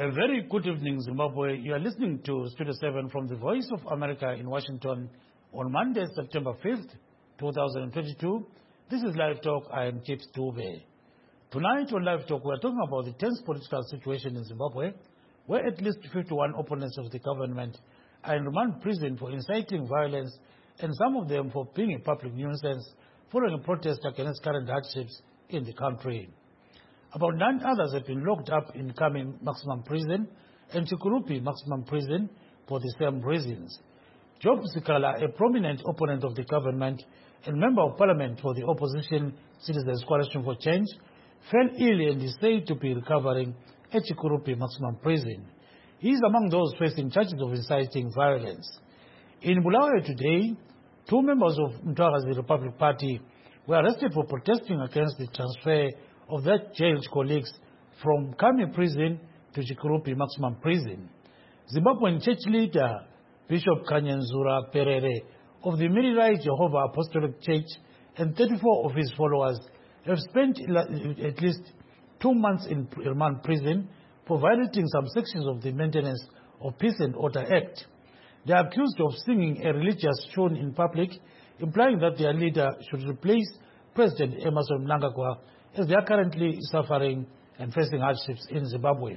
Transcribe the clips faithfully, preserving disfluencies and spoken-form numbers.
A very good evening, Zimbabwe. You are listening to Studio seven from the Voice of America in Washington on Monday, September fifth, two thousand twenty-two. This is Live Talk. I am Chips Dube. Tonight on Live Talk, we are talking about the tense political situation in Zimbabwe, where at least fifty-one opponents of the government are in remand prison for inciting violence, and some of them for being a public nuisance following a protest against current hardships in the country. About nine others have been locked up in Kami maximum prison and Chikurupi maximum prison for the same reasons. Job Sikala, a prominent opponent of the government and member of parliament for the opposition Citizens Coalition for Change, fell ill and is said to be recovering at Chikurupi maximum prison. He is among those facing charges of inciting violence. In Bulawayo today, two members of Mtwagazi Republic Party were arrested for protesting against the transfer of their jailed colleagues from Kami prison to Chikurupi maximum prison. Zimbabwean church leader Bishop Kanyenzura Perere of the Mirirai Jehovah Apostolic Church and thirty-four of his followers have spent at least two months in remand prison for violating some sections of the Maintenance of Peace and Order Act. They are accused of singing a religious tune in public, implying that their leader should replace President Emmerson Mnangagwa, as they are currently suffering and facing hardships in Zimbabwe.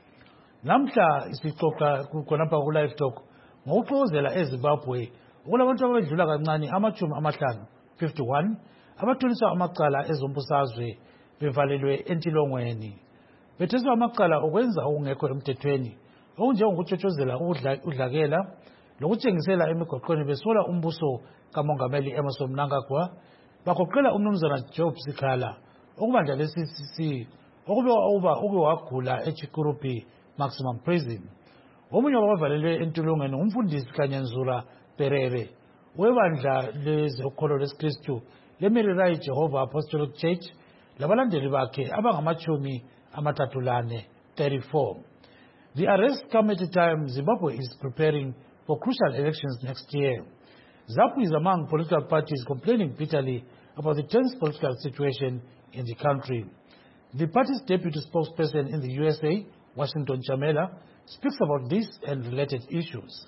Namhla isixoxa khonapha ku Live Talk ngokuxokozela eZimbabwe ukulabantu abadlula kancane amachumi amahlanu fifty-one abatholiswa amacala ezombusazwe bevalelwe entilongweni. Betheswa amacala okwenza okungekho emthethweni okunjengokutshotshozela udlakela lokutshengisela emigoqweni besola umbuso kamongameli Emmerson Mnangagwa, bagoqela umnumzana Job Sikala okubandla le-C C C okube wagula eChikurupi maximum prison. Omunye wabavalelwe entolongweni ngumfundisi Kanyenzura Perere webandla lezokholo lesikristu leMirirai Jehovah Apostolic Church labalandeli bakhe abangamachumi amathathu lane, thirty-four. The arrest come at a time Zimbabwe is preparing for crucial elections next year. ZAPU is among political parties complaining bitterly about the tense political situation in the country. The party's deputy spokesperson in the U S A, Washington Chamela, speaks about this and related issues.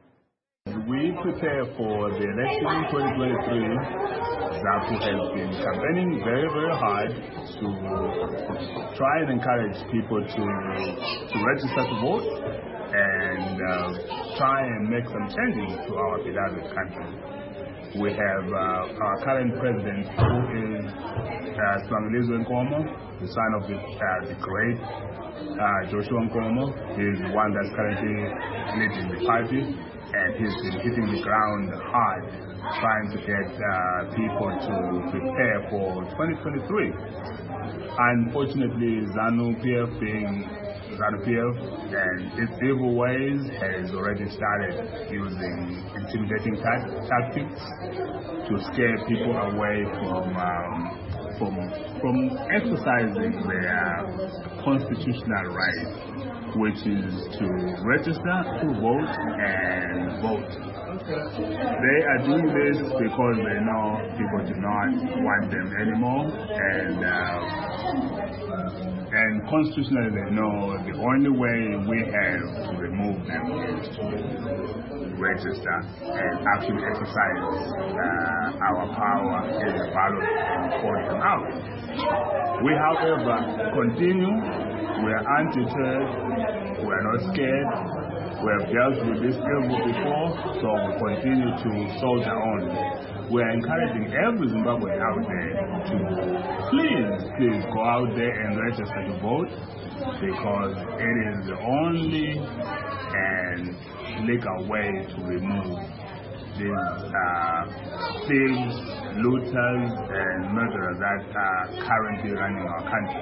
We prepare for the election in twenty twenty-three. ZAPU has been campaigning very, very hard to try and encourage people to, to register to vote and uh, try and make some changes to our beloved country. We have uh, our current president, who is uh, Swangilizo Nkomo, the son of the, uh, the great uh, Joshua Nkomo. He is the one that's currently leading the party, and he's been hitting the ground hard, trying to get uh, people to prepare for twenty twenty-three. Unfortunately, ZANU-P F being ZANU-P F and its evil ways has already started using intimidating tactics to scare people away from um, from from exercising their constitutional right, which is to register to vote and vote. They are doing this because they know people do not want them anymore, and uh, and constitutionally they know the only way we have to remove them is to register and actually exercise uh, our power in the ballot and vote them out. We, however, continue. We are undeterred. We are not scared. We have dealt with this evil before, so we continue to soldier on. We are encouraging every Zimbabwean out there to please, please go out there and register to vote, because it is the only and legal way to remove these uh, thieves, looters, and murderers that are currently running our country.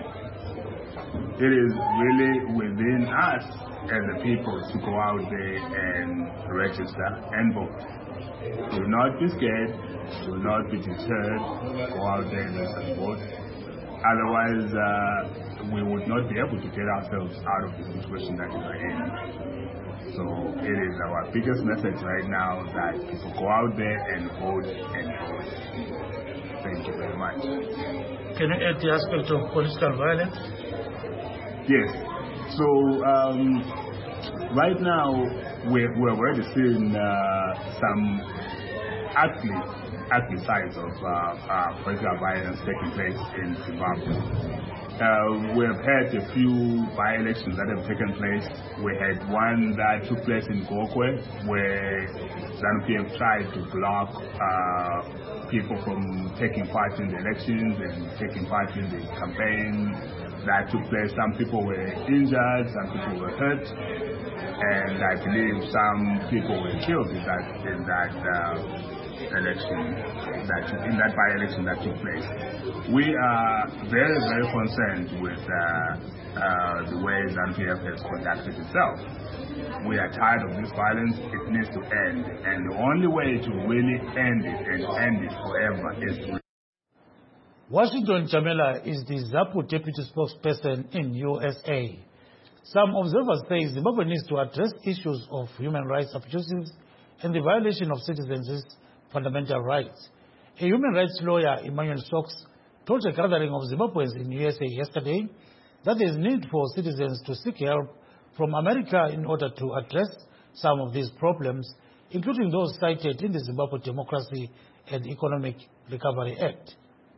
It is really within us as a people to go out there and register and vote. Do not be scared. Do not be deterred. Go out there and register and vote. Otherwise, uh, we would not be able to get ourselves out of the situation that we are in. So it is our biggest message right now that people go out there and vote and vote. Thank you very much. Can you add the aspect of political violence? Yes. So um, right now we're, we're already seeing uh, some ugly, ugly sides of uh, uh, political violence taking place in Zimbabwe. Uh, we have had a few by-elections that have taken place. We had one that took place in Gokwe, where ZANU-P F tried to block uh, people from taking part in the elections and taking part in the campaign. That took place. Some people were injured, some people were hurt, and I believe some people were killed in that in that uh, election, that in that by-election that took place. We are very, very concerned with uh, uh, the way ZANU-P F has conducted itself. We are tired of this violence. It needs to end, and the only way to really end it and end it forever is to. Washington Chamela is the ZAPU deputy spokesperson in U S A. Some observers say Zimbabwe needs to address issues of human rights abuses and the violation of citizens' fundamental rights. A human rights lawyer, Emmanuel Stokes, told a gathering of Zimbabweans in U S A yesterday that there is need for citizens to seek help from America in order to address some of these problems, including those cited in the Zimbabwe Democracy and Economic Recovery Act.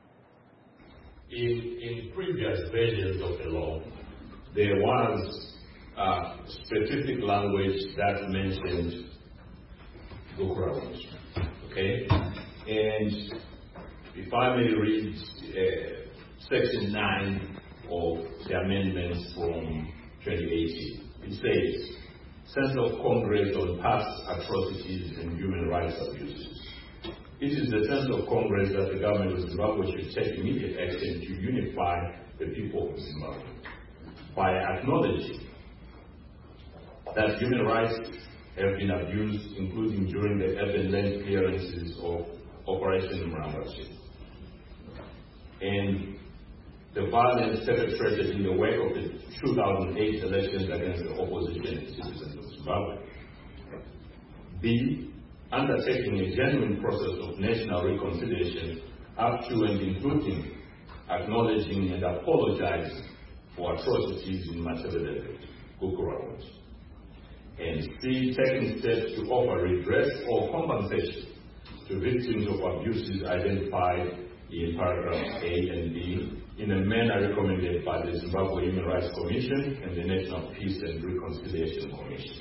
In, in previous versions of the law, there was a specific language that mentioned Gukurahunt. Okay? And if I may read uh, section nine of the amendments from twenty eighteen, it says, sense of Congress on past atrocities and human rights abuses. It is the sense of Congress that the government of Zimbabwe should take immediate action to unify the people of Zimbabwe by acknowledging that human rights have been abused, including during the urban land clearances of Operation Mrambashi, and the violence perpetrated in the wake of the two thousand eight elections against the opposition and citizens of Zimbabwe. B. Undertaking a genuine process of national reconciliation up to and including acknowledging and apologizing for atrocities in Matabele, Gukurahunt. And C. Taking steps to offer redress or compensation to victims of abuses identified in paragraphs A and B in a manner recommended by the Zimbabwe Human Rights Commission and the National Peace and Reconciliation Commission.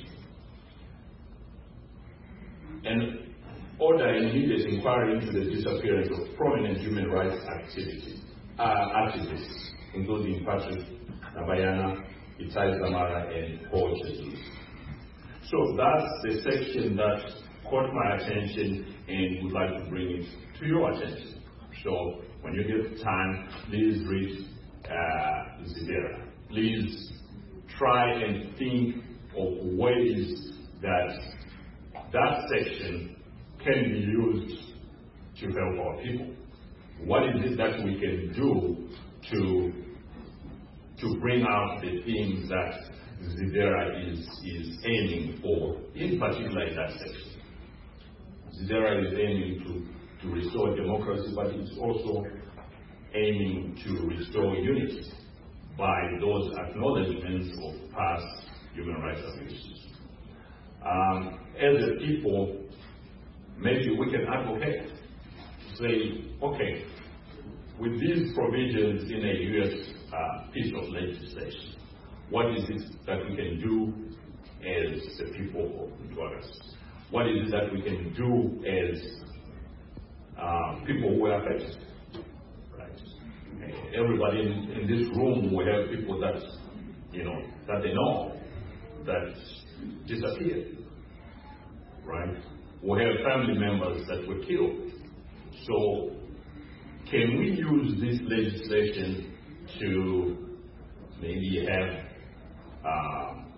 And order an immediate inquiry into the disappearance of prominent human rights activities, uh, activists, including Patrick Nabayana, Itai Zamara, and Paul Chesus. So that's the section that caught my attention and would like to bring it to your attention. So when you get time, please read uh, Zidera. Please try and think of ways that that section can be used to help our people. What is it that we can do to, to bring out the things that Zidera is, is aiming for, in particular in that section? Zidera is aiming to, to restore democracy, but it's also aiming to restore unity by those acknowledgements of past human rights abuses. Um, as a people, maybe we can advocate, say, okay, with these provisions in a U S uh, piece of legislation, what is it that we can do as the people of Honduras? What is it that we can do as uh, people who are affected? Right? Everybody in, in this room will have people that, you know, that they know that disappeared, right? We have family members that were killed. So can we use this legislation to maybe have um,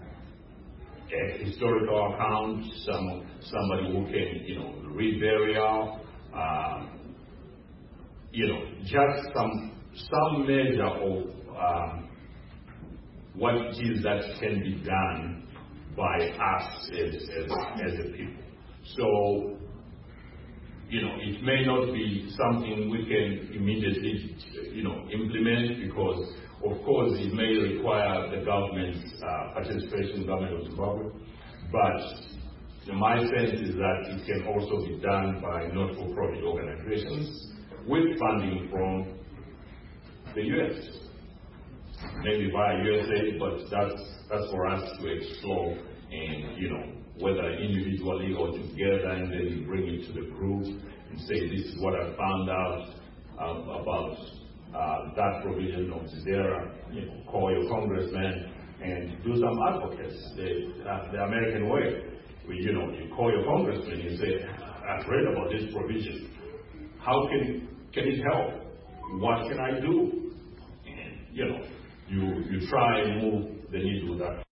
a historical account, some somebody who can, you know, read burial, uh, you know, just some some measure of um, what it is that can be done by us as, as, as a people. So you know, it may not be something we can immediately, you know, implement because, of course, it may require the government's uh, participation, the government of Zimbabwe. But you know, my sense is that it can also be done by not-for-profit organizations with funding from the U S, maybe via U S A I D, but that's that's for us to explore, and you know, whether individually or together, and then you bring it to the group and say, this is what I found out um, about uh, that provision of ZERA. You know, call your congressman and do some advocacy. The, uh, the American way, where, you know, you call your congressman and say, I've read about this provision. How can can it help? What can I do? And you know, you you try and move the needle with that.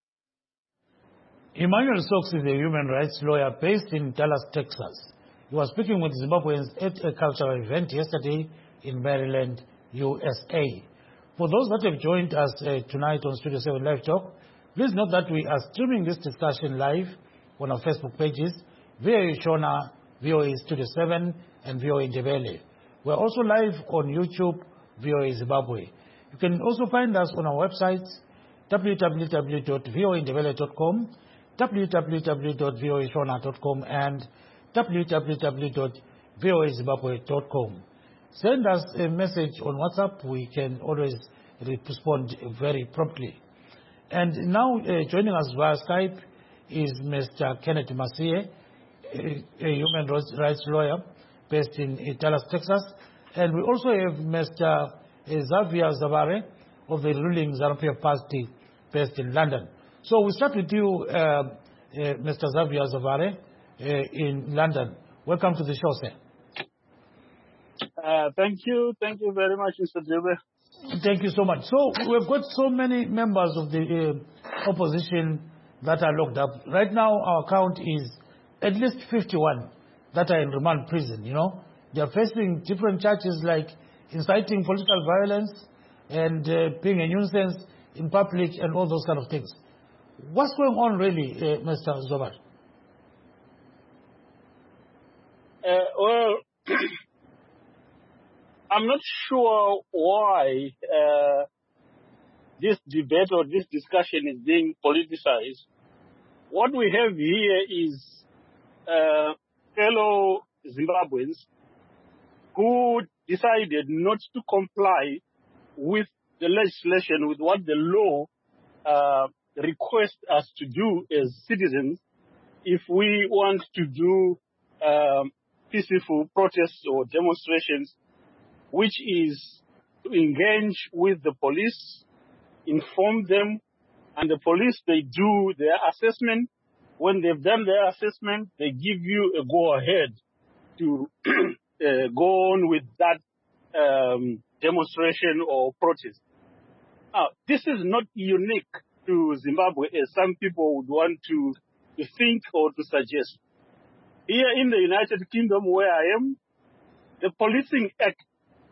Emmanuel Sox is a human rights lawyer based in Dallas, Texas. He was speaking with Zimbabweans at a cultural event yesterday in Maryland, U S A. For those that have joined us uh, tonight on Studio seven Live Talk, please note that we are streaming this discussion live on our Facebook pages, V O A Shona, V O A Studio seven, and V O A Ndebele. We're also live on YouTube, V O A Zimbabwe. You can also find us on our websites, w w w dot v o a ndebele dot com, w w w dot v o a shona dot com, and w w w dot v o a zimbabwe dot com. Send us a message on WhatsApp. We can always respond very promptly. And now uh, joining us via Skype is Mister Kenneth Masie, a, a human rights lawyer based in Dallas, Texas. And we also have Mister Xavier Zavare of the ruling ZANU-PF party based in London. So we start with you, uh, uh, Mister Xavier Zavare uh, in London. Welcome to the show, sir. Uh, thank you. Thank you very much, Mister Dube. Thank you so much. So we've got so many members of the uh, opposition that are locked up. Right now, our count is at least fifty-one that are in remand prison, you know. They are facing different charges like inciting political violence and uh, being a nuisance in public and all those kind of things. What's going on really, uh, Mister Zobar? Uh, well, I'm not sure why uh, this debate or this discussion is being politicized. What we have here is uh, fellow Zimbabweans who decided not to comply with the legislation, with what the law uh, requests us to do as citizens if we want to do um, peaceful protests or demonstrations, which is to engage with the police, inform them, and the police, they do their assessment. When they've done their assessment, they give you a go-ahead to uh, go on with that um, demonstration or protest. Now, this is not unique to Zimbabwe, as some people would want to, to think or to suggest. Here in the United Kingdom, where I am, the Policing Act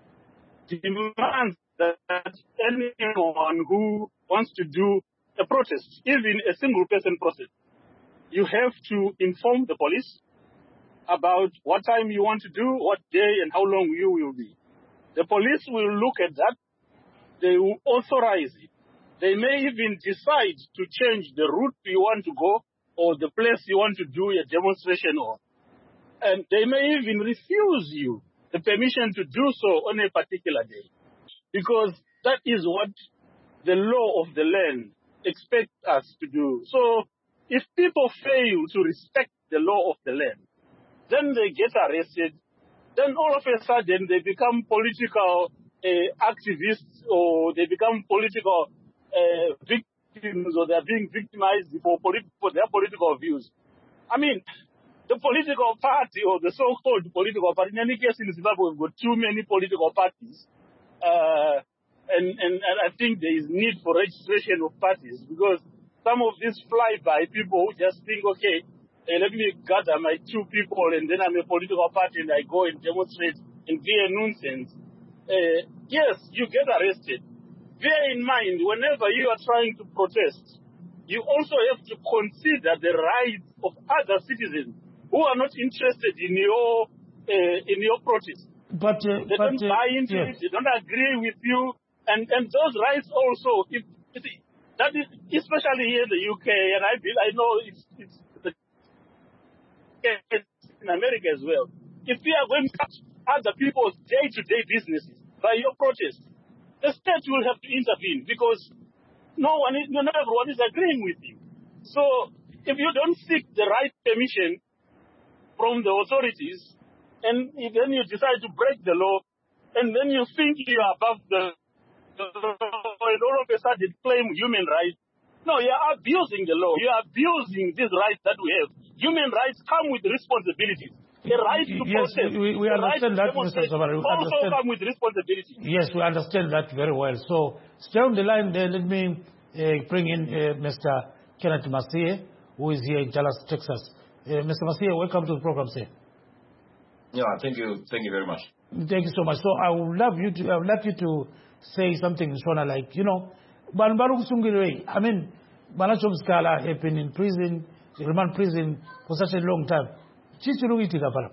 demands that anyone who wants to do a protest, even a single person protest, you have to inform the police about what time you want to do, what day, and how long you will be. The police will look at that. They will authorize it. They may even decide to change the route you want to go or the place you want to do a demonstration on. And they may even refuse you the permission to do so on a particular day, because that is what the law of the land expects us to do. So if people fail to respect the law of the land, then they get arrested, then all of a sudden they become political uh, activists, or they become political uh, victims, or they're being victimized for, polit- for their political views. I mean, the political party, or the so-called political party, in any case in Zimbabwe, we've got too many political parties. Uh, and, and, and I think there is need for registration of parties, because some of these fly-by people who just think, okay, hey, let me gather my two people and then I'm a political party and I go and demonstrate and be a nuisance. Uh, yes, you get arrested. Bear in mind, whenever you are trying to protest, you also have to consider the rights of other citizens who are not interested in your uh, in your protest. But uh, They but don't uh, buy into yes. it. They don't agree with you, and and those rights also. If, if that is especially here in the U K, and I feel I know it's it's the case in America as well. If we are going to touch other people's day-to-day businesses by your protest, the state will have to intervene because no one, is, not everyone is agreeing with you. So if you don't seek the right permission from the authorities, and then you decide to break the law, and then you think you are above the law, and all of a sudden claim human rights. No, you are abusing the law. You are abusing these rights that we have. Human rights come with responsibilities. The right to Yes, protest, we, we the right understand to that, Mister demonstrate Zabare. We also understand. come with responsibility. Yes, we understand that very well. So stay on the line there. Let me uh, bring in uh, Mister Kenneth Masie, who is here in Dallas, Texas. Uh, Mister Masie, welcome to the program, sir. Yeah, thank you. Thank you very much. Thank you so much. So I would love you to, I would like you to say something, Shona, like, you know, Banbaru Sungirwe, I mean, Banachom Scala have been in prison, remand prison for such a long time. Chichiruiti Kapara.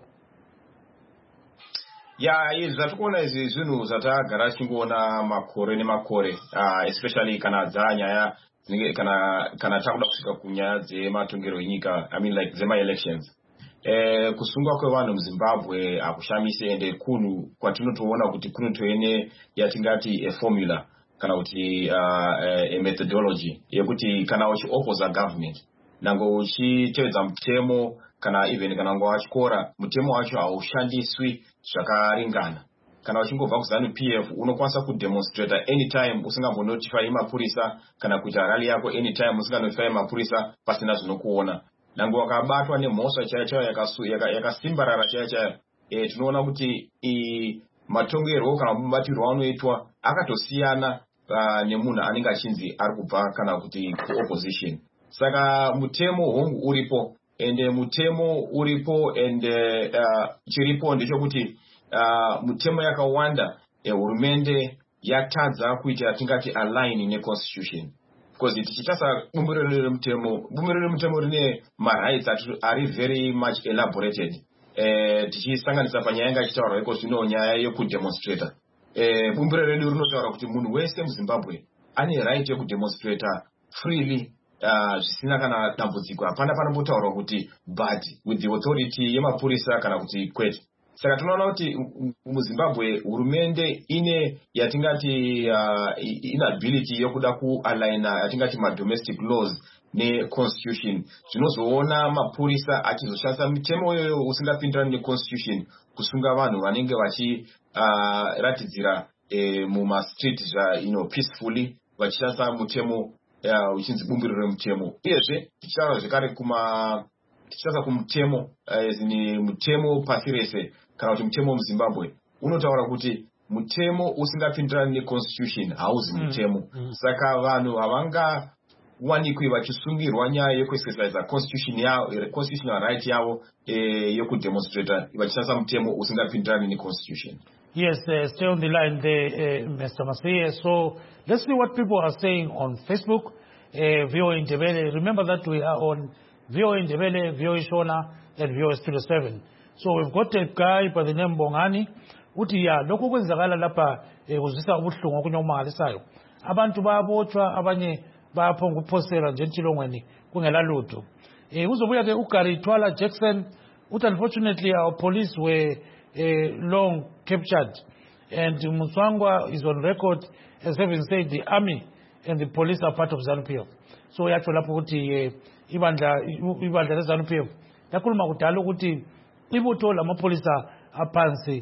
Yeah, yes, zvatikuona izvi zvinhu zvatagara tichingoona makore nemakore, uh, especially kana dzanyaya kana kana takuda kusvika kunyaya dzematongero enyika, I mean like dzema elections. Eh, kusungwa kwevanhu muZimbabwe akushamise ende kunhu kwatinotoona kuti kunotoene yatingati a formula kana kuti uh, a methodology yekuti kana uchiopposa government nango uchitevedza mutemo kana even kana ngo wachikora mutemo wacho haushandiswi zvakaringana. Kana uchingobva kuZANU P F unokwanisa kudemonstrata anytime usingambonotify mapurisa kana kuita rally yako anytime usinganotify mapurisa pasina zvinokuona. Nango wakabatwa nemhosva chaiyo chaiyo yakasimbarara chaiyo chaiyo, e, tinoona kuti i matongerwo kana mubatirwo anoitwa akatosiyana uh, nemunhu anenge achinzi ari kubva kana kuti kuopposition. Saka mutemo hongu uripo, ende mutemo uripo, ende uh, chiripo ndechekuti uh, mutemo yakawanda hurumende e, yatadza kuita tingati align neconstitution. Because tichitasa bumbiro remutemo, bumbiro remutemo rine marights ari very much elaborated. Eh, tichisanganisa panyaya yanga ichitaura iko zvino nyaya yekudemonstrata. Eh, bumbiro redu rinotaura kuti munhu wese muZimbabwe ane right yekudemonstrata freely, uh, zvisina kana dambudziko. Hapana panombotaurwa kuti but with the authority yemapurisa kana kuti kwete. Saka tunaona kuti muZimbabwe hurumende ine yatingati uh, inability yokuda kualigna yatingati ma domestic laws ne constitution. Zvinozoona mapurisa achizoshandisa mitemo yoyo usingapindirani ne constitution kusunga vanhu vanenge vachi uh, ratidzira eh, muma street zva you know peacefully vachishandisa mutemo uh, uchinzi bumbiro remutemo. Uyezve tichitaura zvekare kuma tichitasa kumutemo uh, zini mutemo pasi rese kana kuti mutemo muZimbabwe unotaura kuti mutemo usingapindirani neconstitution hauzi mutemo. Mm, mm. Saka vanhu havanga wanikwi vachisungirwa nyaya yekuexercise constitution yavo, constitutional right yavo eh, yokudemonstrata vachishandisa mutemo usingapindirani neconstitution. Yes, uh, stay on the line there, uh, Mister Masie. So let's see what people are saying on Facebook. Uh, V O A Ndebele. Remember that we are on V O A Ndebele, V O A Shona, and V O A Studio seven. So we've got a guy by the name Bongani. Uti ya lokho kwenzakala lapha uzisa ubuhlungu okunyomalisayo. Abantu bayabotshwa, abanye bayaphonga ukuphosela nje entilongweni kungela lutho. Eh uzobuya ke uGary Twala Jackson. Uthi unfortunately our police were uh, long captured, and Mutswangwa is on record as having said the army and the police are part of ZANU P F. So yatsho lapho ukuthi ibandla ibandla leZANU P F yakhuluma kudala ukuthi ibutho lamapolisa aphansi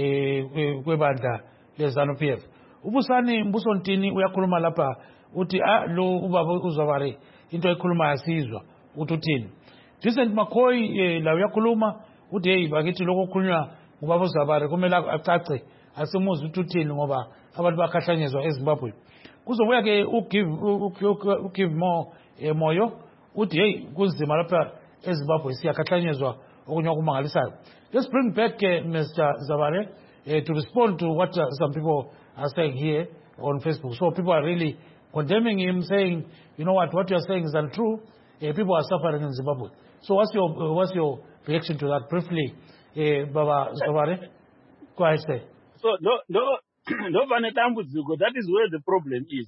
eh kwebandla leZANU P F. Ubusani Mbusontini uyakhuluma lapha uthi ah lo ubaba uZabare into ekhuluma yasizwa uthi uthini. Vincent McCoy eh, la uyakhuluma uthi hey bakithi lokho kukhulunywa ubaba uZabare kumele acace asimuzi uthi uthini ngoba abantu bakhahlanyezwa eZimbabwe. Kuzobuya ke ugive ugive more eh, moyo uthi hey kunzima lapha eZimbabwe siyakhahlanyezwa okunywa kumangalisayo. Let's bring back uh, Mister Zabare uh, to respond to what uh, some people are saying here on Facebook. So people are really condemning him, saying, you know what, what you are saying is untrue. Uh, people are suffering in Zimbabwe. So what's your uh, what's your reaction to that briefly, Uh, Baba Sabare, go ahead, say. So, no, no, no, that is where the problem is.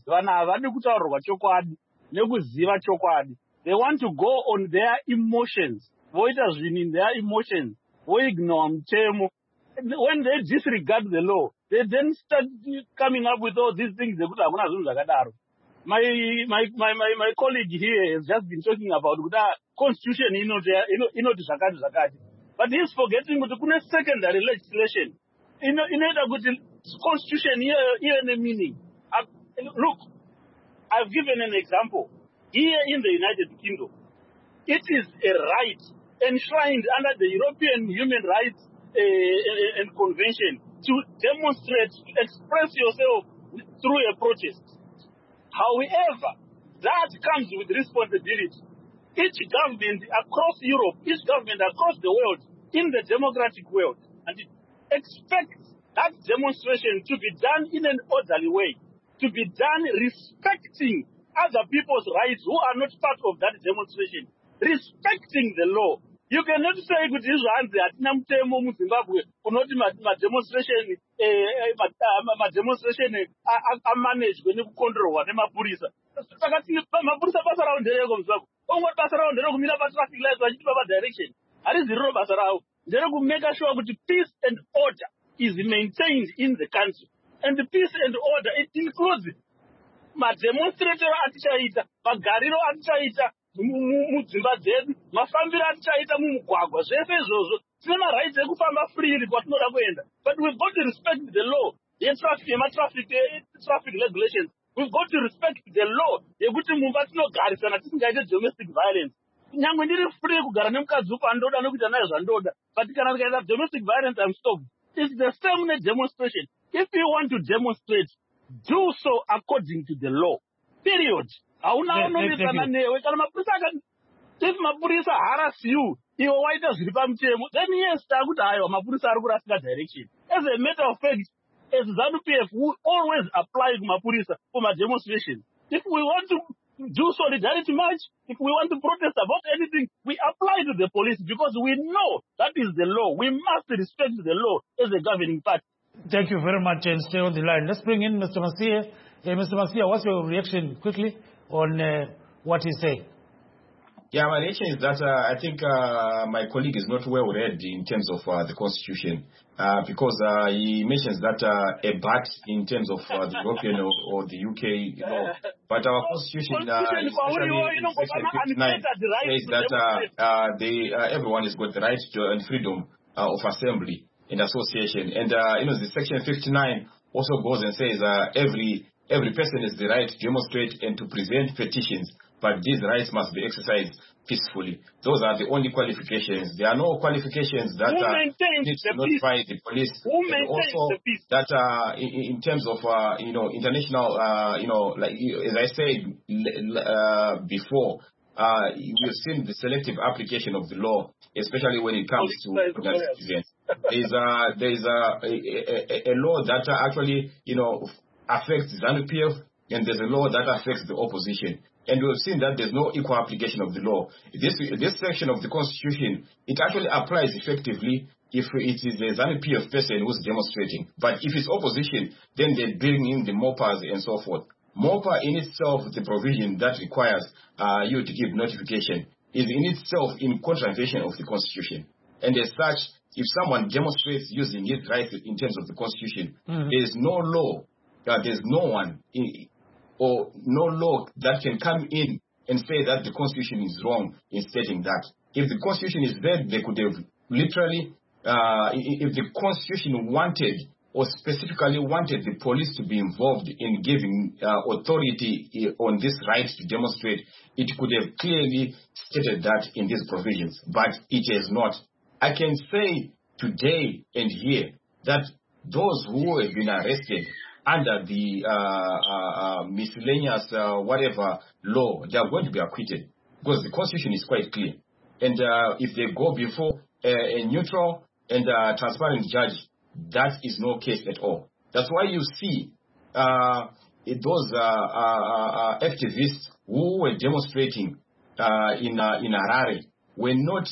They want to go on their emotions. What has been in their emotions? We ignore them. When they disregard the law, they then start coming up with all these things. My my my my, my colleague here has just been talking about the constitution, you know, you know, you know, but he's forgetting the secondary legislation. You know, you know, the constitution here, here in the meaning. Uh, look, I've given an example. Here in the United Kingdom, it is a right enshrined under the European Human Rights uh, and Convention to demonstrate, to express yourself through a protest. However, that comes with responsibility. Each government across Europe, each government across the world, in the democratic world, and it expects that demonstration to be done in an orderly way, to be done respecting other people's rights who are not part of that demonstration, respecting the law. You cannot say with these hands that Namtemo Zimbabwe or not my demonstration, my demonstration are managed when you control what I'm a Purisa. Mapurisa pass around the Regum. Oh, what pass around the Regum traffic lights and direction. That is the road pass around. The Regum make sure that peace and order is maintained in the country. And the peace and order, it includes my demonstrator at Chaita, my Garino at Chaita. Mudzimba dzedu mafambiro atichaita mumugwagwa zvese izvozvo tine marights ekufamba freely kwatinoda kuenda, but we've got to respect the law yetraffic yematraffic traffic regulations. We've got to respect the law yekuti mumba tinogarisana tisingaite domestic violence. Nyangwe ndiri free kugara nemukadzi uko andoda nokuita naye zvandoda, but kana tikaita domestic violence I'm stopped. It's the same in a demonstration. If you want to demonstrate, do so according to the law. Period. If Mapurisa harass you, you white us then yes, direction. As a matter of fact, as ZANU P F, we always apply Mapurisa for my demonstration. If we want to do solidarity march, if we want to protest about anything, we apply to the police because we know that is the law. We must respect the law as a governing party. Thank you very much and stay on the line. Let's bring in Mister Masia. Hey, Mister Masia, what's your reaction quickly on uh, what he's saying? Yeah, my reaction is that uh, I think uh, my colleague is not well read in terms of uh, the Constitution uh, because uh, he mentions that uh, a but in terms of uh, the European or, or the U K law. But our Constitution, uh, especially in Section fifty-nine, says that uh, uh, they, uh, everyone has got the right to and freedom uh, of assembly and association. And uh, you know, the Section fifty-nine also goes and says uh, every every person has the right to demonstrate and to present petitions, but these rights must be exercised peacefully. Those are the only qualifications. There are no qualifications that uh, need to notify the police. Who and also the peace? that uh, in, in terms of uh, you know international, uh, you know, like as I said uh, before, uh, we've seen the selective application of the law, especially when it comes to citizens. There's a there's a, a, a, a law that actually you know affects ZANU P F, and there's a law that affects the opposition. And we've seen that there's no equal application of the law. This this section of the Constitution, it actually applies effectively if it is a ZANU P F person who's demonstrating. But if it's opposition, then they bring in the MOPAs and so forth. MOPA in itself, the provision that requires uh, you to give notification, is in itself in contravention of the Constitution. And as such, if someone demonstrates using his rights in terms of the Constitution, mm-hmm. there is no law, uh, there's no one in, or no law that can come in and say that the Constitution is wrong in stating that. If the Constitution is read, they could have literally, uh, if the Constitution wanted or specifically wanted the police to be involved in giving uh, authority on this right to demonstrate, it could have clearly stated that in these provisions, but it has not. I can say today and here that those who have been arrested under the uh, uh, uh, miscellaneous uh, whatever law, they are going to be acquitted because the Constitution is quite clear. And uh, if they go before a, a neutral and uh, transparent judge, that is no case at all. That's why you see uh, those uh, uh, uh, activists who were demonstrating uh, in uh, in Harare were not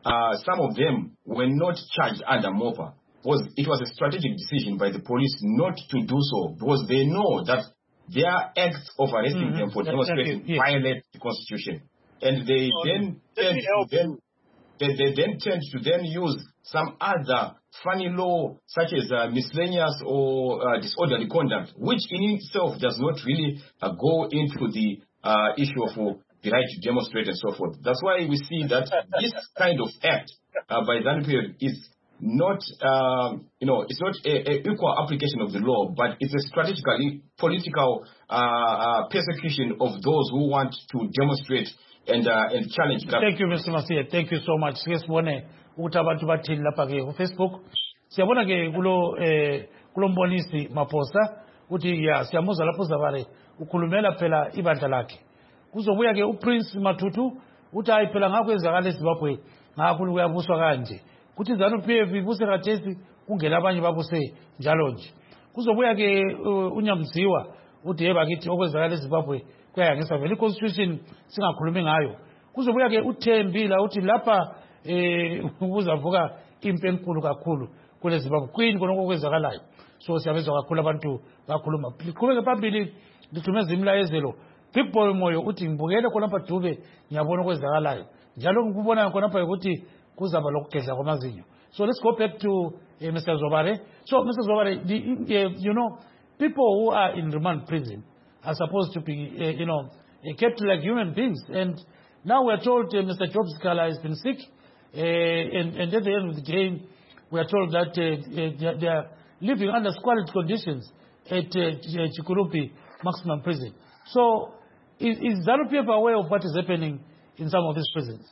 uh, some of them were not charged under MOPA. Was it was a strategic decision by the police not to do so because they know that their acts of arresting mm-hmm. them for demonstrating yes. violate the Constitution, and they okay. then tend to then they, they then tend to then use some other funny law such as uh, miscellaneous or uh, disorderly conduct, which in itself does not really uh, go into the uh, issue of uh, the right to demonstrate and so forth. That's why we see that this kind of act uh, by ZANU-P F is not, um, you know, it's not an equal application of the law, but it's a strategically political uh, uh, persecution of those who want to demonstrate and uh, and challenge. Thank you, Mister Masia. Thank you so much. Siyabona ukuthi abantu bathini lapha ke ku Facebook. Siyabona ke kulo eh kulo mbonisi Maposa uthi ya siyamuzwa lapho Zabare ukhulumela phela ibandla lakhe. Kuzobuya ke uPrince Matutu uthi hayi phela ngakwenzakala eZimbabwe ngakho kuyabuswa kanje. Kuthi ZANU-P F ibuse kathesi kungela abanye babuse njalo nje. Kuzobuya ke uNyamziwa uthi yeba kithi okwenzakala eZimbabwe kuyangisa vele iConstitution singakhulumi ngayo. Kuzobuya ke uThembila uthi lapha eh uzavuka impi enkulu kakhulu kule Zimbabwe kwini konke okwenzakalayo. So siyabezwa kakhulu abantu bakhuluma. Liqhubeke phambili lithumeza imlayezelo. Big Boy Moyo uthi ngibukele khona lapha Dube ngiyabona okwenzakalayo. Njalo ngikubona khona lapha ukuthi kuzaba lokugedla kwamazinyo. So let's go back to uh, Mister Zobare. So Mister Zobare, the, uh, you know, people who are in remand prison are supposed to be, uh, you know, uh, kept like human beings. And now we are told uh, Mister Job Sikala has been sick. Uh, and, and at the end of the game, we are told that uh, uh, they are living under squalid conditions at uh, Chikurupi maximum prison. So is, is ZANU-P F aware of what is happening in some of these prisons?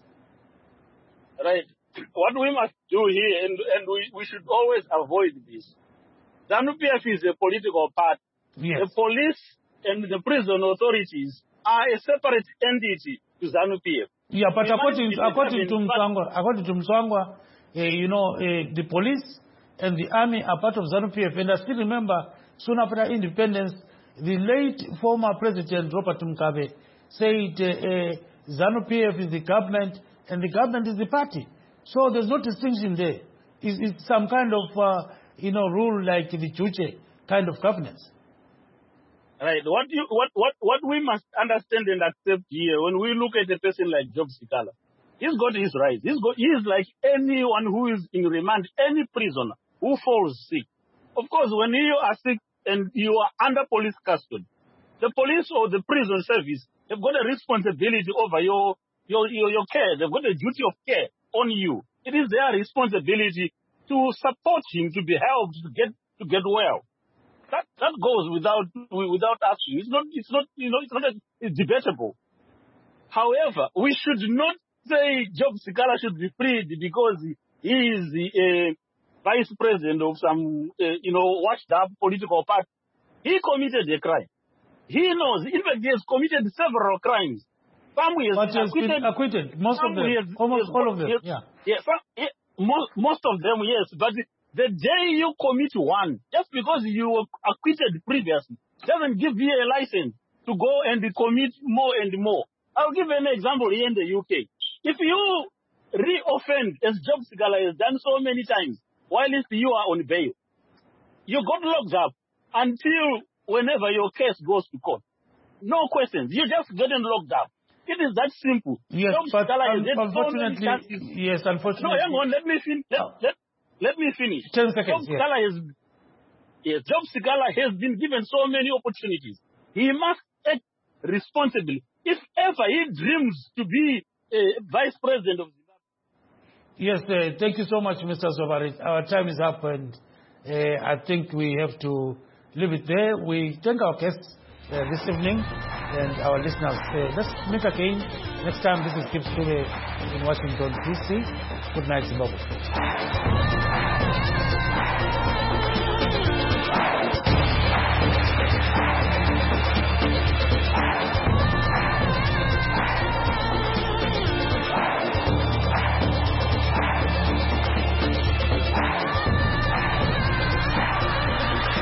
Right. What we must do here, and, and we, we should always avoid this. ZANU-P F is a political party. Yes. The police and the prison authorities are a separate entity to ZANU-P F. Yeah, but according, according to Mswangwa, according to Mswangwa, uh, you know, uh, the police and the army are part of ZANU-P F. And I still remember, soon after independence, the late former President Robert Mugabe said uh, uh, ZANU-P F is the government and the government is the party. So there's no distinction there. It's, it's some kind of, uh, you know, rule like the Chuche kind of governance. Right. What you what what what we must understand and accept here, when we look at a person like Job Sikala, he's got his rights. He's got he's like anyone who is in remand, any prisoner who falls sick. Of course, when you are sick and you are under police custody, the police or the prison service have got a responsibility over your your your, your care. They've got a duty of care on you. It is their responsibility to support him to be helped to get to get well. That that goes without without asking. It's not it's not you know it's not a, it's debatable. However, we should not say Job Sikala should be freed because he is the uh, vice president of some uh, you know washed up political party. He committed a crime. He knows. In fact, he has committed several crimes. Some he has but he has acquitted, been acquitted. Most of them, has, almost all of them. Yes, yeah. Yeah. Some, yeah most, most of them, yes, but. The day you commit one, just because you were acquitted previously, doesn't give you a license to go and commit more and more. I'll give an example here in the U K. If you re-offend, as Job Sikala has done so many times, while you are on bail, you got locked up until whenever your case goes to court. No questions. You just getting locked up. It is that simple. Yes, Job but Sikala un- has unfortunately, so yes, unfortunately. No, hang on. Let me fin- let, let, let me finish. Ten seconds. Job Sikala has, yes, Job Sikala has been given so many opportunities. He must act responsibly. If ever he dreams to be a vice president of Zimbabwe. Yes, uh, thank you so much, Mister Zobare. Our time is up, and uh, I think we have to leave it there. We thank our guests uh, this evening and our listeners. Uh, let's meet again next time. This is Gibbs Dube in Washington, D C. Good night, Zimbabwe.